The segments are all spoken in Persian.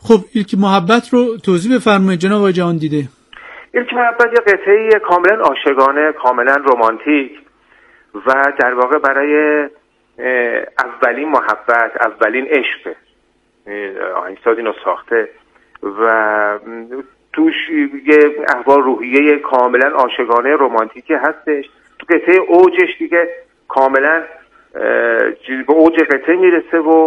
خب ایلک محبت رو توضیح بفرمایید جناب آقای جهاندیده. ایلک محبت یه قطعه کاملا عاشقانه، کاملا رمانتیک و در واقع برای اولین محبت، اولین عشق آهنگساز اینو ساخته و توش یه احوال روحیه کاملا عاشقانه رمانتیکی هستش. تو قطعه اوجش دیگه کاملا به اوج قطعه میرسه و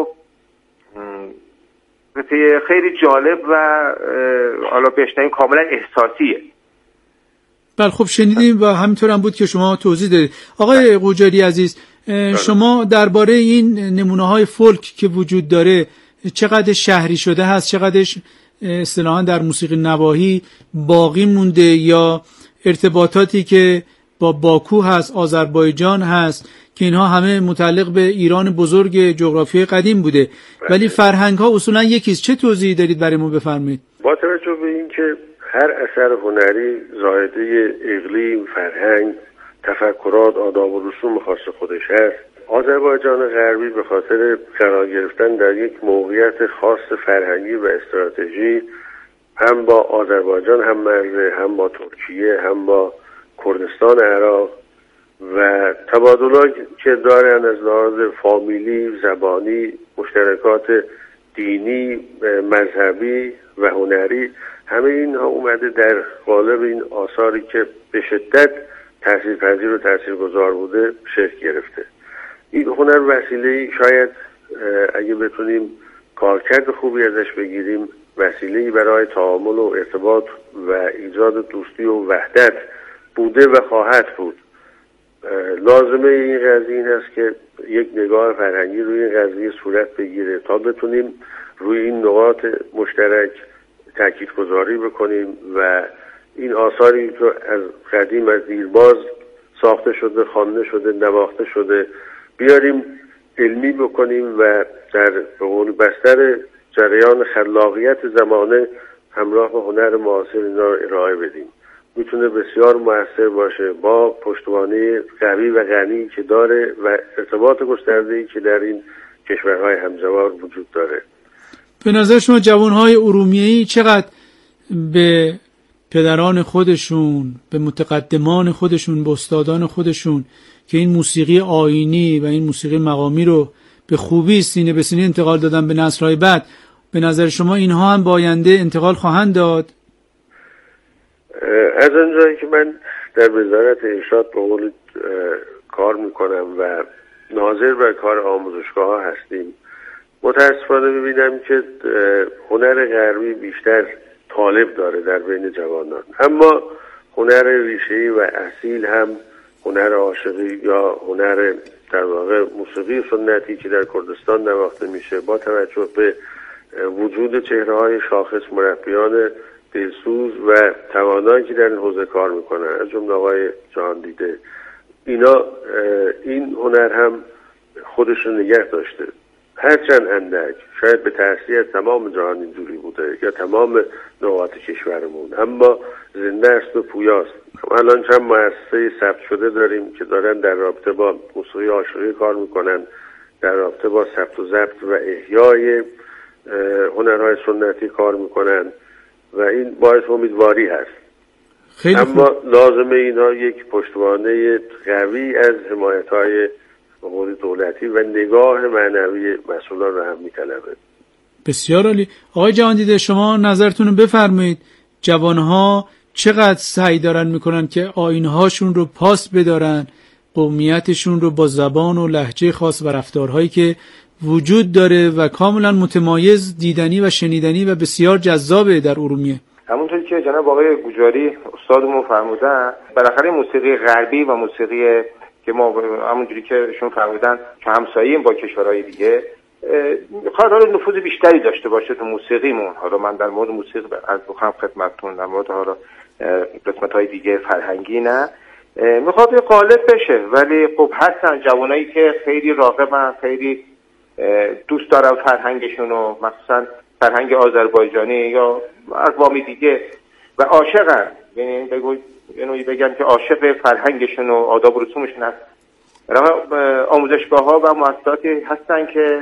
قطعه خیلی جالب و حالا بشنویم کاملا احساسیه. بله خب شنیدیم و همینطور هم بود که شما توضیح دادید. آقای قوجاری عزیز، شما درباره این نمونه‌های فولک که وجود داره چقدر شهری شده هست، چقدرش اصطلاحاً در موسیقی نواحی باقی مونده یا ارتباطاتی که با باکو هست، آذربایجان هست که اینها همه متعلق به ایران بزرگ جغرافیای قدیم بوده ولی فرهنگ‌ها اصولاً یکیست، چه توضیحی دارید برای ما بفرمایید؟ با توجه به اینکه هر اثر هنری زائده اقلیم، فرهنگ، تفکرات، آداب و رسوم خاص خودش هست، آذربایجان غربی به خاطر قرار گرفتن در یک موقعیت خاص فرهنگی و استراتژی هم با آذربایجان هم مرزه، هم با ترکیه، هم با کردستان عراق و تبادلات که دارن از لحاظ فامیلی، زبانی، مشترکات دینی، مذهبی و هنری، همه اینها اومده در قالب این آثاری که به شدت تاثیرپذیر و تاثیرگذار بوده شکل گرفته. این هنر وسیله‌ای شاید اگه بتونیم کارکرد خوبی ازش بگیریم وسیله‌ای برای تعامل و ارتباط و ایجاد دوستی و وحدت بوده و خواهد بود. لازمه این قضیه این است که یک نگاه فرهنگی روی این قضیه صورت بگیره تا بتونیم روی این نقاط مشترک تاکید گذاری بکنیم و این آثاری که از قدیم از دیرباز ساخته شده، خوانده شده، نواخته شده بیاریم علمی بکنیم و در بستر جریان خلاقیت زمانه همراه با هنر معاصر اینا رو ارائه بدیم. میتونه بسیار مؤثر باشه با پشتوانه قوی و غنی که داره و ارتباط گسترده‌ای که در این کشورهای همجوار وجود داره. به نظر شما جوانهای ارومیه‌ای چقدر به پدران خودشون، به متقدمان خودشون، به استادان خودشون که این موسیقی آیینی و این موسیقی مقامی رو به خوبی سینه به سینه انتقال دادن به نسل‌های بعد، به نظر شما اینها هم با آینده انتقال خواهند داد؟ از آنجایی که من در وزارت ارشاد به قول کار میکنم و ناظر بر کار آموزشگاه ها هستیم، متاسفانه میبینم که هنر غربی بیشتر طالب داره در بین جوانان، اما هنر ریشه‌ای و اصیل هم هنر عاشقی یا هنر در واقع موسیقی سنتی که در کردستان نواخته میشه با توجه به وجود چهره‌های شاخص مربیان دلسوز و توانایی که در این حوزه کار میکنن از جمله آقای جهاندیده، اینا این هنر هم خودش رو نگه داشته، هرچند اندک، شاید به تأثیر تمام جهان اینجوری بوده یا تمام نقاط کشورمون، اما زنده است و پویاست. الان چند مؤسسه ثبت شده داریم که دارن در رابطه با موسیقی عاشقی کار میکنن، در رابطه با ثبت و ضبط و احیای هنرهای سنتی کار میکنن و این باعث امیدواری هست. اما لازمه اینا یک پشتوانه قوی از حمایت‌های حقوق دولتی و نگاه معنوی مسئولان رو هم می‌طلبه. بسیار عالی. آقای جهاندیده شما نظرتون رو بفرمایید. جوانها چقدر سعی دارن میکنن که آیین‌هاشون رو پاس بدارن، قومیتشون رو با زبان و لهجه خاص و رفتارهایی که وجود داره و کاملا متمایز دیدنی و شنیدنی و بسیار جذابه در ارومیه. همونطوری که جناب آقای قوجاری استادمون فرمودن، بالاخره موسیقی غربی و موسیقی که ما همونجوری که ایشون فرمودن که همسایه‌ایم با کشورهای دیگه، میخواد نفوذ بیشتری داشته باشه تو موسیقیمون. حالا من در مورد موسیقی از بخوام خدمتتون، در مورد حالا قسمت‌های دیگه فرهنگی نه، میخواد یه غالب بشه، ولی خب هستن جوانایی که خیلی راغبن، خیلی دوست دارن فرهنگشون رو، مخصوصا فرهنگ آذربایجانی یا اقوامی دیگه و عاشقن، یعنی بگم که عاشق فرهنگشون و آداب و رسومشون هست. آموزشگاه‌ها و مؤسساتی هستن که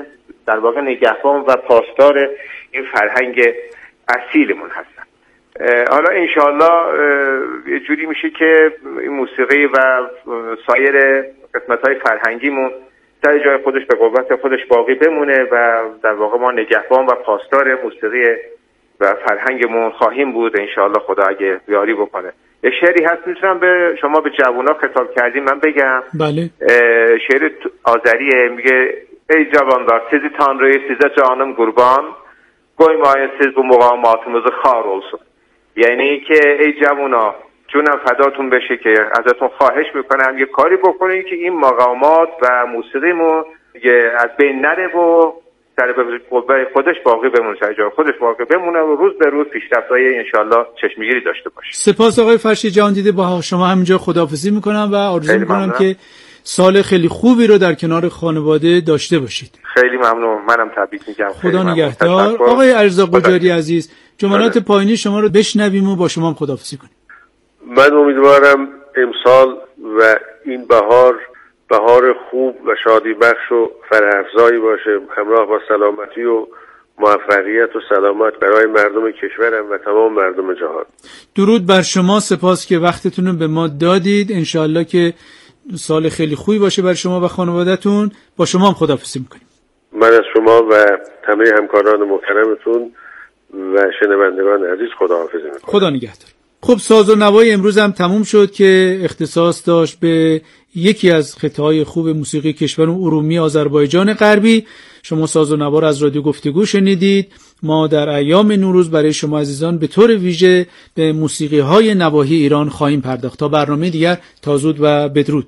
در واقع نگهبان و پاسدار این فرهنگ اصیلمون هستن. حالا انشاءالله یه جوری میشه که این موسیقی و سایر قسمت‌های فرهنگیمون در جای خودش به قوت خودش باقی بمونه و در واقع ما نگهبان و پاسدار موسیقی و فرهنگمون خواهیم بود انشاءالله، خدا اگه یاری بکنه. یه شعری هست میتونم به شما به جوونا خطاب کردیم من بگم. بله. شعر آذریه، میگه ای جوانlar sizi Tanrı'yı size canım kurban koymayın siz bu muğamatımızı xar olsun. یعنی که ای جوونا جونم فداتون بشه که ازتون خواهش میکنم یه کاری بکنین که این مقامات و موسیقیمون از بین نره و در قوه خودش باقی بمونه، در جای خودش باقی بمونه و روز به روز پیشرفت‌های انشالله چشمگیری داشته باشه. سپاس آقای فرشید جهاندیده، با شما همینجا خداحافظی میکنم و آرزو میکنم که سال خیلی خوبی رو در کنار خانواده داشته باشید. خیلی ممنون، منم تبریک میگم. خدا نگهدار. آقای علیرضا قجاری عزیز، جملات پایانی شما رو بشنویم و با شما هم خداحافظی کنیم. من امیدوارم امسال و این بهار خوب و شادی بخش و فرح‌افزایی باشه، همراه با سلامتی و موفقیت و سلامت برای مردم کشورم و تمام مردم جهان. درود بر شما، سپاس که وقتتون رو به ما دادید. انشاءالله که سال خیلی خوبی باشه برای شما و خانواده‌تون. با شما هم خداحافظی میکنیم. من از شما و همه همکاران محترمتون و شنوندگان عزیز خداحافظی میکنم. خدا نگهدار. خب ساز و نوای امروز هم تموم شد که اختصاص داشت به یکی از خطه‌های خوب موسیقی کشور ارومیه آذربایجان غربی. شما ساز و نوا از رادیو گفتگو شنیدید. ما در ایام نوروز برای شما عزیزان به طور ویژه به موسیقی‌های نواحی ایران خواهیم پرداخت. تا برنامه دیگر، تا زود و بدرود.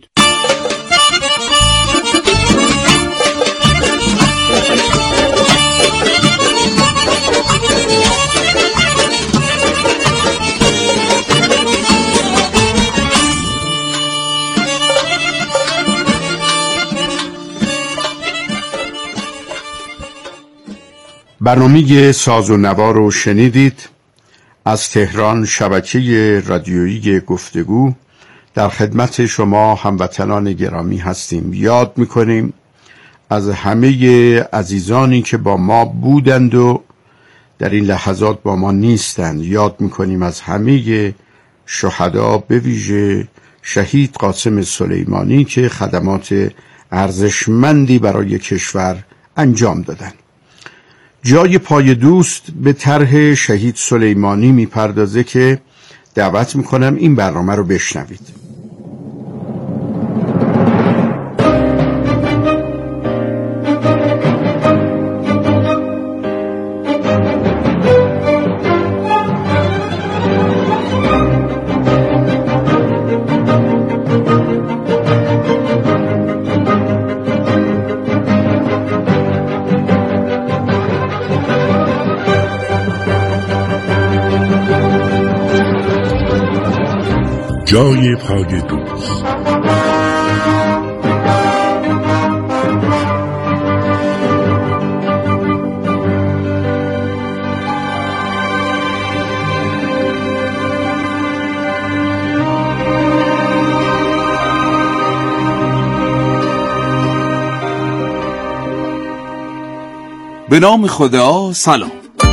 برنامه ساز و نوا رو شنیدید. از تهران شبکه رادیویی گفتگو در خدمت شما هموطنان گرامی هستیم. یاد میکنیم از همه عزیزانی که با ما بودند و در این لحظات با ما نیستند. یاد میکنیم از همه شهدا، به ویژه شهید قاسم سلیمانی که خدمات ارزشمندی برای کشور انجام دادند. جای پای دوست به طرح شهید سلیمانی میپردازه که دعوت میکنم این برنامه رو بشنوید. جای پای دوست. به نام خدا. سلام.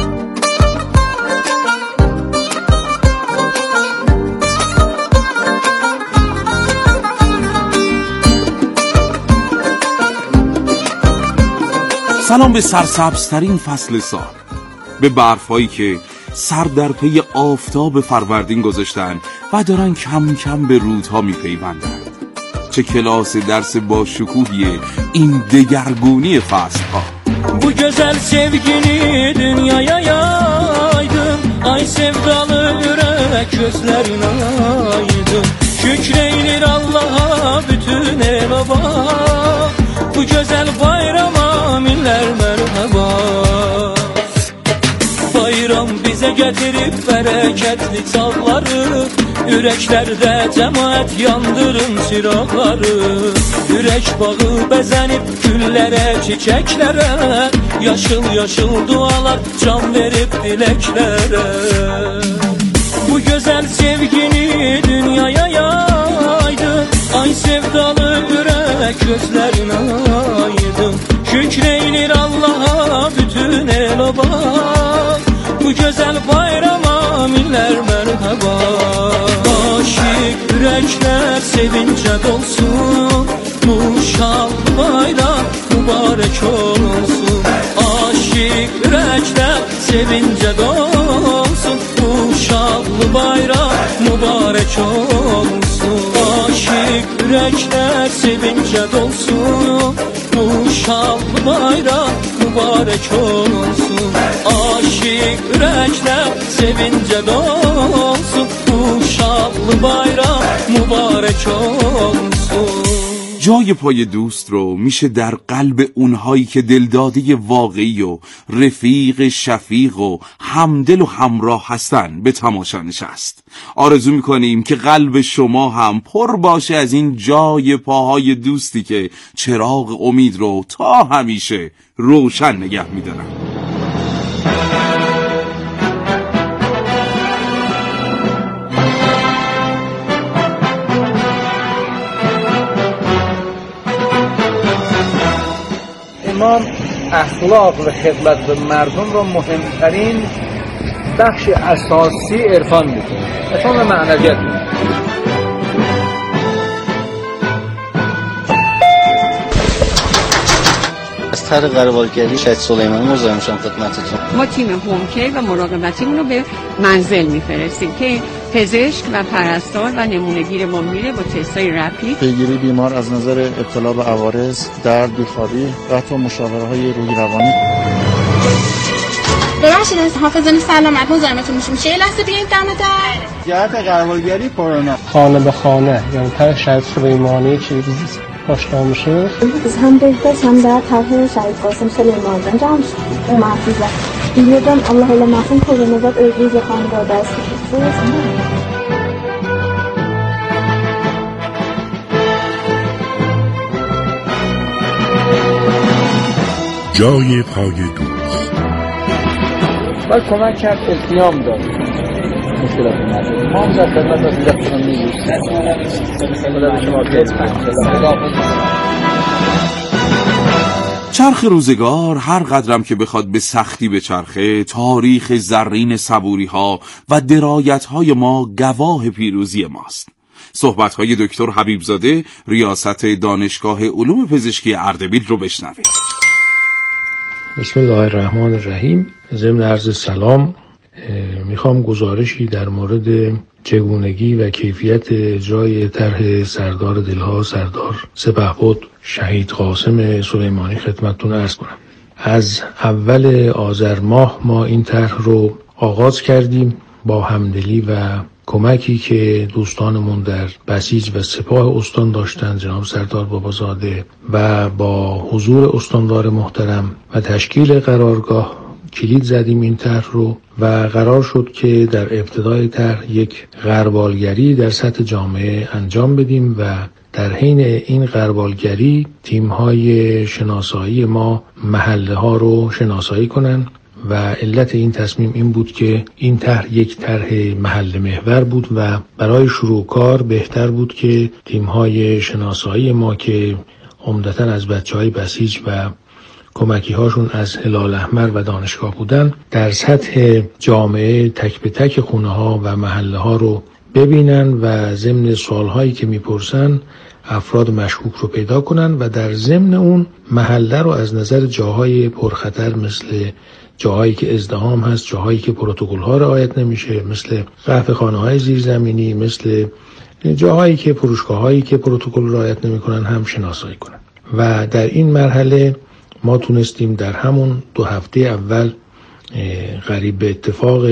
سلام به سرسبزترین فصل سال، به برفایی که سر در پی آفتاب فروردین گذاشتن و دارن کم کم به رودها میپیوندند. چه کلاس درس با شکوهیه این دگرگونی فصلها. Bu güzel sevgini dünyaya yaydım. Ay sevdalı yürek gözlerin aydın. Şükreylir Allah'a bütün el baba. Bu güzel bayrama minler merhaba. Bayram bize getirip bereketli çağları. Yüreklerde cemaat yandırın çıraqları. Yürek bağı bezenip güllere, çiçeklere. Yaşıl yaşıl dualar can verip dileklere. Bu güzel sevgini dünyaya yaydı. Ay sevdalı yürek gözlerin aydın. Şükreylir Allah'a sevincə dolsun, bu şal bayraq mübarək olsun. Aşiq ürəklər sevincə dolsun, bu şal bayraq mübarək olsun. Aşiq ürəklər sevincə dolsun, bu şal bayraq mübarək olsun. Aşiq ürəklər sevincə dolsun, bu şal bayraq mübarək olsun. جای پای دوست رو میشه در قلب اونهایی که دلداده واقعی و رفیق شفیق و همدل و همراه هستن به تماشا نشست. آرزو میکنیم که قلب شما هم پر باشه از این جای پاهای دوستی که چراغ امید رو تا همیشه روشن نگه میدارن. امام اخلاق و خدمت به مردم رو مهمترین بخش اساسی عرفان میکنه. عرفان و معنویت میکنه. از طریق قربالگری شهید سلیمانی مزاحم شدم خدمتتون. ما تیم هومکی و مراقبتیمون رو به منزل میفرستیم که پزشک و پرستار و نمونهگیر ما میره با تستای رپید پیگیری بیمار از نظر ابتلا به عوارض، درد، بیخوابی و حتی مشاوره روحی روانی. ببخشید از حافظان سلامت مزاحمتون میشه یه لحظه بیایید دم در. جهت قربالگری کرونا خانه به خانه یعنی طرح شهید سلیمانی چیزی آشنا میشه. هم بهداشت هم در طرح شهید قاسم سلیمانی انجام شد. اون محفوظه. دیگرم الله اعلم مفهوم کرونا زد ارگیز خانواده است. جای پای دوست. باید کمک کرد التیام داد مشکلات مردم. ما هم در خدمت از دیگران می‌گوشیم. چرخ روزگار هر قدرم که بخواد به سختی به چرخه، تاریخ زرین صبوری ها و درایت های ما گواه پیروزی ماست. صحبت های دکتر حبیبزاده ریاست دانشگاه علوم پزشکی اردبیل رو بشنوید. بسم الله الرحمن الرحیم. ضمن عرض سلام میخوام گزارشی در مورد چگونگی و کیفیت اجرای طرح سردار دلها سردار سپهبد شهید قاسم سلیمانی خدمتتون عرض کنم. از اول آذر ماه ما این طرح رو آغاز کردیم با همدلی و کمکی که دوستانمون در بسیج و سپاه استان داشتن، جناب سردار بابازاده، و با حضور استاندار محترم و تشکیل قرارگاه کلید زدیم این طرح رو و قرار شد که در ابتدای طرح یک غربالگری در سطح جامعه انجام بدیم و در حین این غربالگری تیم‌های شناسایی ما محله ها رو شناسایی کنن و علت این تصمیم این بود که این طرح یک طرح محل محور بود و برای شروع کار بهتر بود که تیم‌های شناسایی ما که عمدتاً از بچه‌های بسیج و کمکی هاشون از هلال احمر و دانشگاه بودن در سطح جامعه تک به تک خونه ها و محله ها رو ببینن و ضمن سوال هایی که میپرسن افراد مشکوک رو پیدا کنن و در ضمن اون محله رو از نظر جاهای پرخطر مثل جاهایی که ازدحام هست، جاهایی که پروتکل ها رعایت نمیشه، مثل قهوه خانه های زیرزمینی، مثل جاهایی که فروشگاه هایی که پروتکل رعایت نمیکنن هم شناسایی کنن. و در این مرحله ما تونستیم در همون 2 هفته اول قریب به اتفاق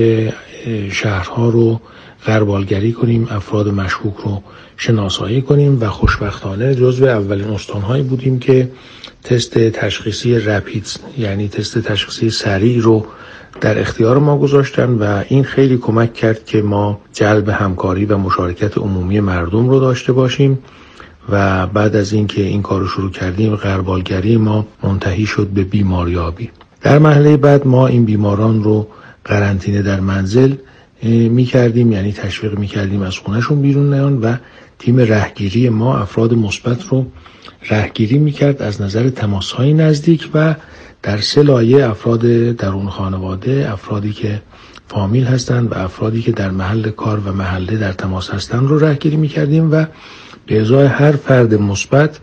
شهرها رو غربالگری کنیم، افراد مشکوک رو شناسایی کنیم و خوشبختانه جزو اولین استانهایی بودیم که تست تشخیصی رپید یعنی تست تشخیصی سریع رو در اختیار ما گذاشتن و این خیلی کمک کرد که ما جلب همکاری و مشارکت عمومی مردم رو داشته باشیم و بعد از اینکه این کارو شروع کردیم غربالگری ما منتهی شد به بیماریابی. در مرحله بعد ما این بیماران رو قرنطینه در منزل می کردیم، یعنی تشویق می کردیم از خونهشون بیرون نیان و تیم رهگیری ما افراد مثبت رو رهگیری می کرد از نظر تماس‌های نزدیک و در 3 لایه افراد درون خانواده، افرادی که فامیل هستند و افرادی که در محل کار و محله در تماس هستند رو رهگیری می کردیم و به ازای هر فرد مثبت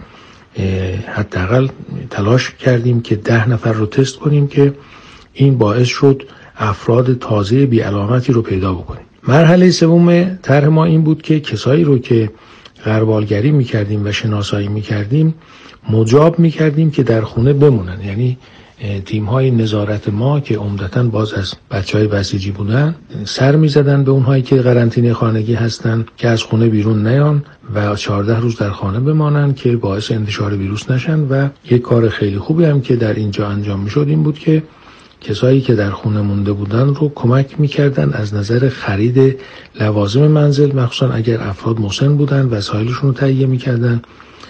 حداقل تلاش کردیم که 10 نفر رو تست کنیم که این باعث شد افراد تازه بی علامتی رو پیدا بکنیم. مرحله سوم طرح ما این بود که کسایی رو که غربالگری میکردیم و شناسایی میکردیم مجاب میکردیم که در خونه بمونن، یعنی تیم‌های نظارت ما که عمدتاً باز از بچه‌های بسیجی بودن سر می‌زدن به اونهایی که قرنطینه خانگی هستن که از خونه بیرون نیان و 14 روز در خانه بمانن که باعث انتشار ویروس نشن. و یک کار خیلی خوبی هم که در اینجا انجام می‌شد این بود که کسایی که در خونه مونده بودن رو کمک می‌کردن از نظر خرید لوازم منزل، مخصوصاً اگر افراد مسن بودن وسایلشون رو تهیه می‌کردن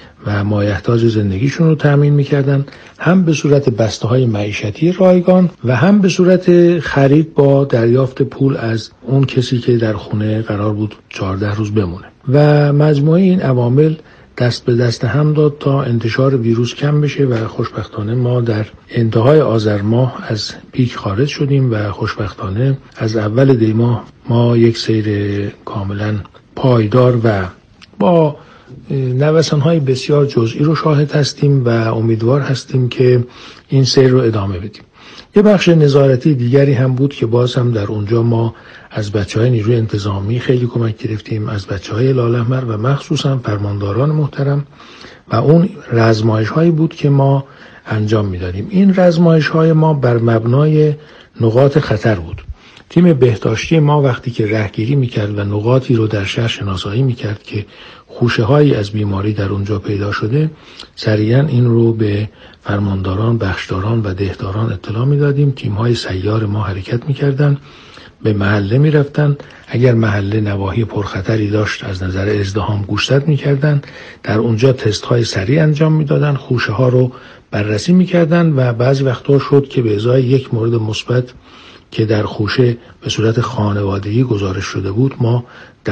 و مایحتاج زندگیشون رو تأمین می‌کردن، هم به صورت بسته‌های معیشتی رایگان و هم به صورت خرید با دریافت پول از اون کسی که در خونه قرار بود 14 روز بمونه. و مجموعه این عوامل دست به دست هم داد تا انتشار ویروس کم بشه و خوشبختانه ما در انتهای آذر ماه از پیک خارج شدیم و خوشبختانه از اول دی ماه ما یک سیر کاملا پایدار و با نوسان‌های بسیار جزئی رو شاهد هستیم و امیدوار هستیم که این سیر رو ادامه بدیم. یه بخش نظارتی دیگری هم بود که باز هم در اونجا ما از بچه‌های نیروی انتظامی خیلی کمک گرفتیم، از بچه‌های لاله‌مر و مخصوصا فرمانداران محترم، و اون رزمایش‌هایی بود که ما انجام می‌دادیم. این رزمایش‌های ما بر مبنای نقاط خطر بود. تیم بهداشتی ما وقتی که رهگیری میکرد و نقاطی رو در شهر شناسایی میکرد که خوشه‌هایی از بیماری در اونجا پیدا شده، سریعا این رو به فرمانداران، بخشداران و دهداران اطلاع میدادیم. تیم‌های سیار ما حرکت میکردن، به محله میرفتن، اگر محله نواحی پرخطری داشت از نظر ازدحام گوشزد میکردن، در اونجا تست‌های سریع انجام میدادن، خوشه‌ها رو بررسی میکردن و بعضی وقتا شد که به ازای یک مورد مثبت که در خوشه به صورت خانوادگی گزارش شده بود ما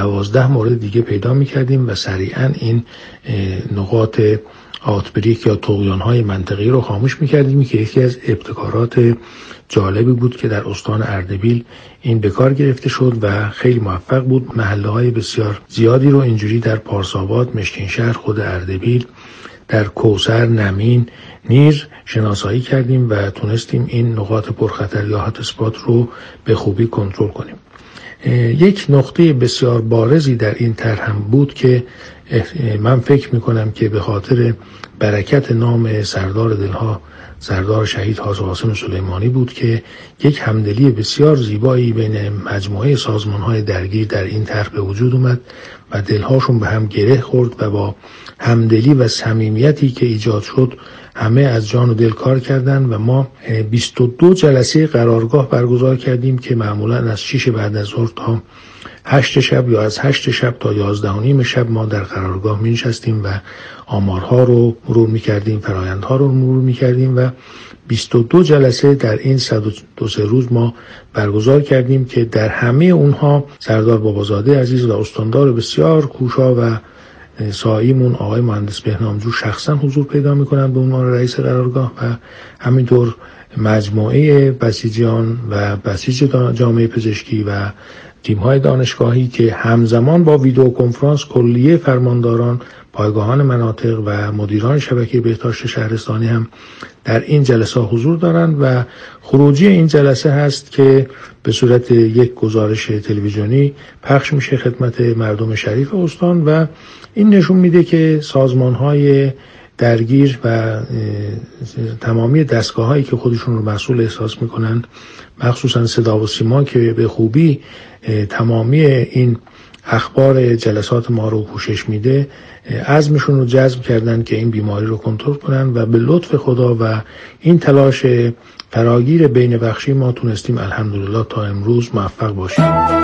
12 مورد دیگه پیدا می‌کردیم و سریعاً این نقاط آوتبریک یا طغیان‌های منطقی رو خاموش می‌کردیم که یکی از ابتکارات جالبی بود که در استان اردبیل این به کار گرفته شد و خیلی موفق بود. محله‌های بسیار زیادی رو اینجوری در پارساباد، مشکینشهر، خود اردبیل، در کوثر، نمین، نیر شناسایی کردیم و تونستیم این نقاط پرخطر یا هات اسپات رو به خوبی کنترل کنیم. یک نقطه بسیار بارزی در این طرح هم بود که من فکر میکنم که به خاطر برکت نام سردار دلها، سردار شهید حاج قاسم سلیمانی بود که یک همدلی بسیار زیبایی بین مجموعه سازمان‌های درگیر در این طرح به وجود اومد و دلهاشون به هم گره خورد و با همدلی و صمیمیتی که ایجاد شد همه از جان و دل کار کردن و ما 22 جلسه قرارگاه برگزار کردیم که معمولا از 6 بعد از ظهر تا 8 شب یا از 8 شب تا 11:30 شب ما در قرارگاه می نشستیم و آمارها رو مرور می کردیم، فرآیندها رو مرور می کردیم و 22 جلسه در این 102 روز ما برگزار کردیم که در همه اونها سردار بابازاده عزیز و استاندار بسیار کوشا و سایمون آقای مهندس بهنامجو شخصا حضور پیدا میکنن به عنوان رئیس قرارگاه و همینطور مجموعه بسیجیان و بسیج جامعه پزشکی و تیم‌های دانشگاهی که همزمان با ویدیو کنفرانس کلیه فرمانداران، پایگاهان مناطق و مدیران شبکه بهداشت شهرستانی هم در این جلسه حضور دارند و خروجی این جلسه هست که به صورت یک گزارش تلویزیونی پخش میشه خدمت مردم شریف استان و این نشون میده که سازمان‌های درگیر و تمامی دستگاه‌هایی که خودشون رو مسئول احساس میکنن، مخصوصا صدا و سیما که به خوبی تمامی این اخبار جلسات ما رو پوشش میده، عزمشون رو جزم کردن که این بیماری رو کنترل کنن و به لطف خدا و این تلاش فراگیر بین بخشی ما تونستیم الحمدلله تا امروز موفق باشیم.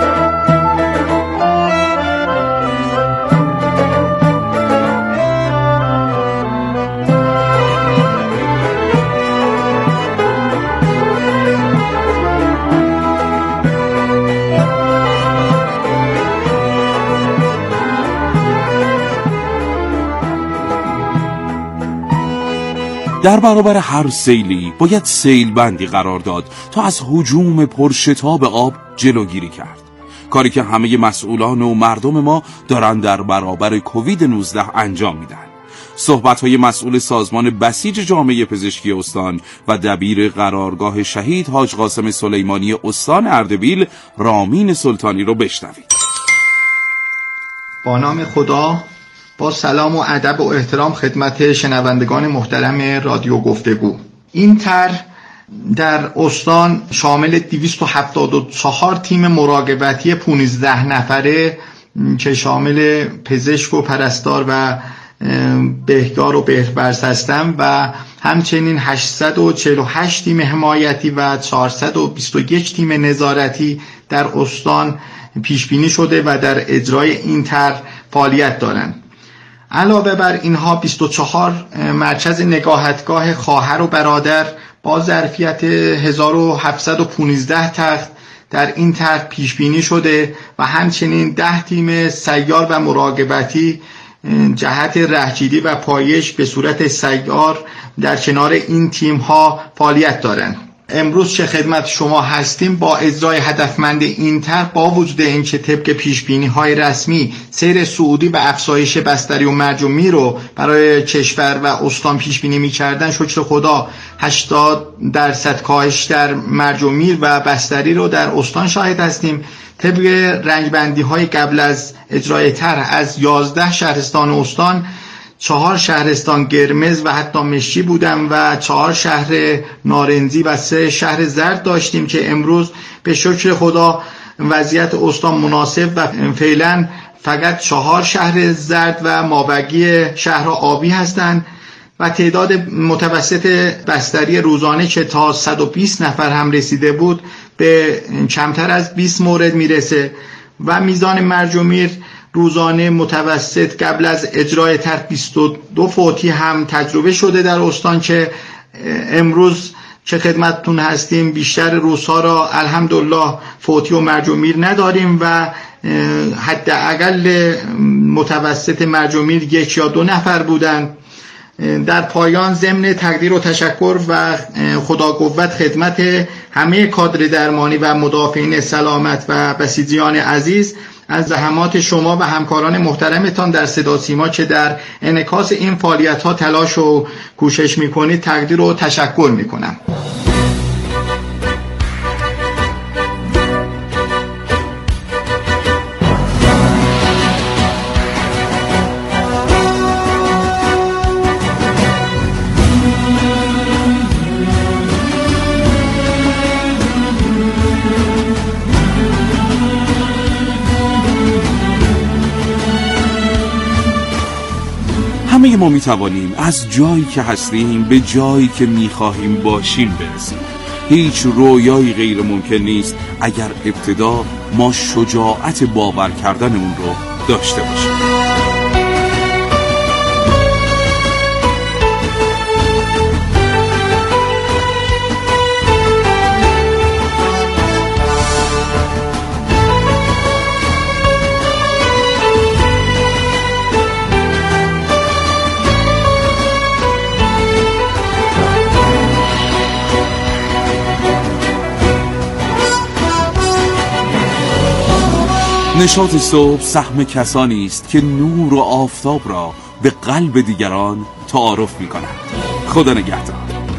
در برابر هر سیلی باید سیل بندی قرار داد تا از هجوم پرشتاب آب جلوگیری کرد. کاری که همه مسئولان و مردم ما دارن در برابر کووید 19 انجام میدن. صحبت‌های مسئول سازمان بسیج جامعه پزشکی استان و دبیر قرارگاه شهید حاج قاسم سلیمانی استان اردبیل رامین سلطانی رو بشنوید. با نام خدا، با سلام و ادب و احترام خدمت شنوندگان محترم رادیو گفتگو. این طرح در استان شامل 274 تیم مراقبتی 15 نفره که شامل پزشک و پرستار و بهدار و بهبرس هستند و همچنین 848 تیم حمایتی و 421 تیم نظارتی در استان پیش بینی شده و در اجرای این طرح فعالیت دارند. علاوه بر اینها 24 مرکز نگاهتگاه خواهر و برادر با ظرفیت 1715 تخت در این طرح پیش بینی شده و همچنین 10 تیم سیار و مراقبتی جهت رهگیری و پایش به صورت سیار در کنار این تیم ها فعالیت دارند. امروز چه خدمت شما هستیم با اجرای هدفمند این طرح، با وجود اینکه طبق پیشبینی‌های رسمی سیر صعودی و افزایش بستری و مرج و میر رو برای کشور و استان پیشبینی می‌کردن، شکر خدا 80% کاهش در مرج و میر و بستری رو در استان شاهد هستیم. طبق رنگبندی‌های قبل از اجرای طرح از 11 شهرستان استان 4 شهرستان قرمز و حتی مشکی بودن و 4 شهر نارنجی و 3 شهر زرد داشتیم که امروز به شکر خدا وضعیت استان مناسب و فعلا فقط 4 شهر زرد و مابقی شهر آبی هستند و تعداد متوسط بستری روزانه که تا 120 نفر هم رسیده بود به کمتر از 20 مورد میرسه و میزان مرج و میر روزانه متوسط قبل از اجرای طرح 22 فوتی هم تجربه شده در استان که امروز چه خدمتتون هستیم بیشتر روزها را الحمدلله فوتی و مرج و میر نداریم و حداقل متوسط مرج و میر 1 یا 2 نفر بودند. در پایان ضمن تقدیر و تشکر و خدا قوت خدمت همه کادر درمانی و مدافعین سلامت و بسیجیان عزیز از زحمات شما و همکاران محترمتان در صدا سیما که در انعکاس این فعالیت‌ها تلاش و کوشش می‌کنید تقدیر و تشکر می‌کنم. همه ما میتوانیم از جایی که هستیم به جایی که میخواهیم باشیم برسیم. هیچ رویایی غیر ممکن نیست اگر ابتدا ما شجاعت باور کردن اون رو داشته باشیم. نشاط صبح سهم کسانی است که نور و آفتاب را به قلب دیگران تعارف می کنند. خدا نگهدار.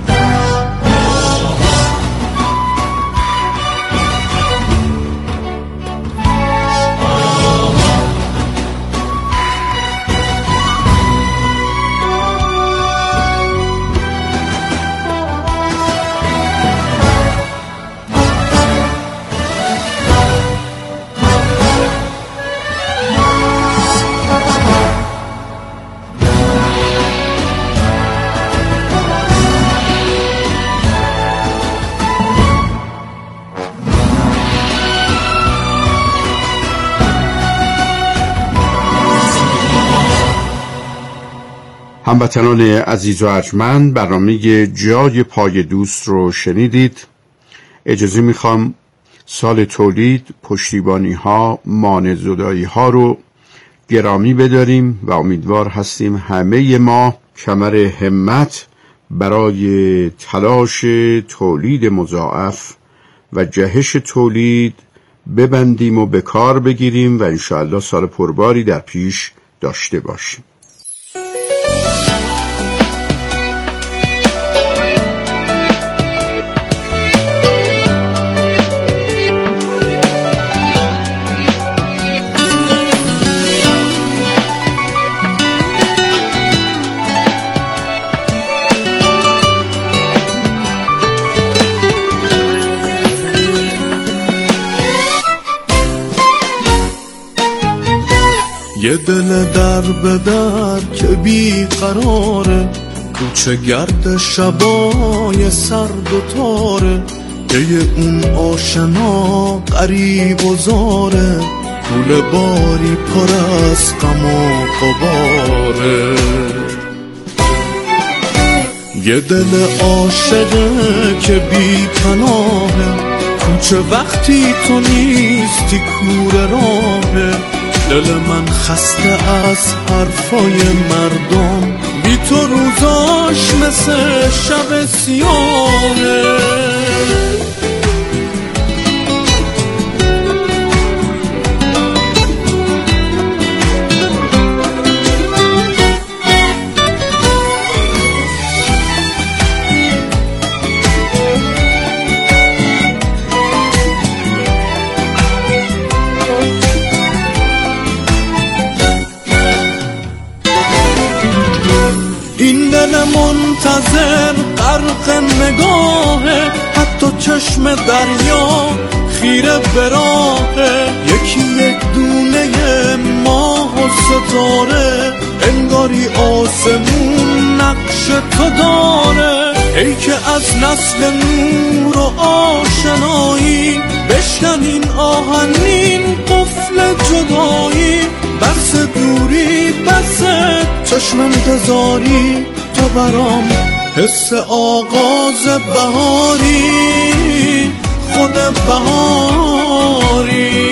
هموطنان عزیز و ارجمند، برنامه جای پای دوست رو شنیدید. اجازه میخوام سال تولید، پشتیبانی ها، مانع زدایی ها رو گرامی بداریم و امیدوار هستیم همه ما کمر همت برای تلاش تولید مضاعف و جهش تولید ببندیم و به کار بگیریم و انشاءالله سال پرباری در پیش داشته باشیم. یه دل در به در که بی قراره، کوچه گرد شبای سرد و تاره، پی اون آشنا غریب و زاره، پول باری پر از غم و غباره. یه دل عاشقه که بی پناهه، کوچه وقتی تو نیستی کوره راهه، دل من خسته از حرفای مردم، بی تو روزاش مثل شب سیاهه. منتظر غرق نگاهه، حتی چشم دریا خیره به راهه، یکی یک دونه ماه و ستاره، انگاری آسمون نقش تو داره. ای که از نسل نور و آشنایی، بشکن این آهنین قفل جدایی، بس دوری بس چشم انتظاری، تو برام حس آغاز بهاری، خود بهاری.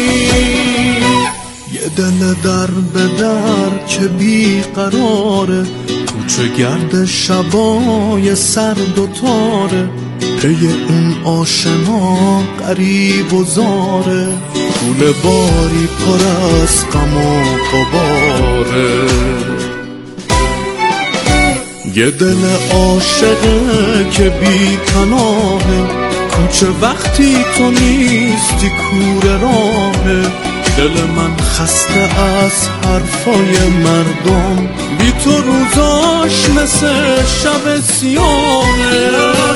یه دل در به در که بی قراره، کوچه گرد شبای سرد و تاره، پی اون آشنا غریب و زاره، پول باری پر از غم و غباره. یه دل عاشقه که بی پناهه، کوچه وقتی تو نیستی کوره راهه، دل من خسته از حرفای مردم، بی تو روزاش مثل شب سیاهه.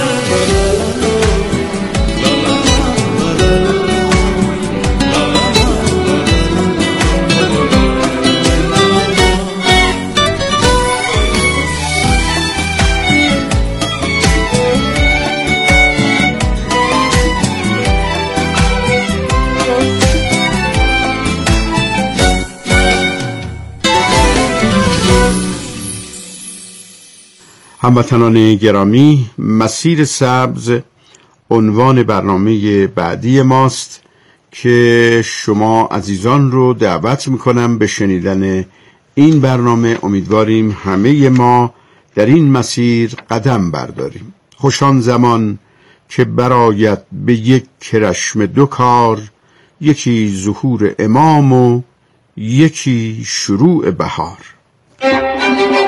هموطنان گرامی، مسیر سبز عنوان برنامه بعدی ماست که شما عزیزان رو دعوت میکنم به شنیدن این برنامه. امیدواریم همه ما در این مسیر قدم برداریم. خوش آن زمان که برآید به یک کرشم دو کار، یکی ظهور امام و یکی شروع بهار.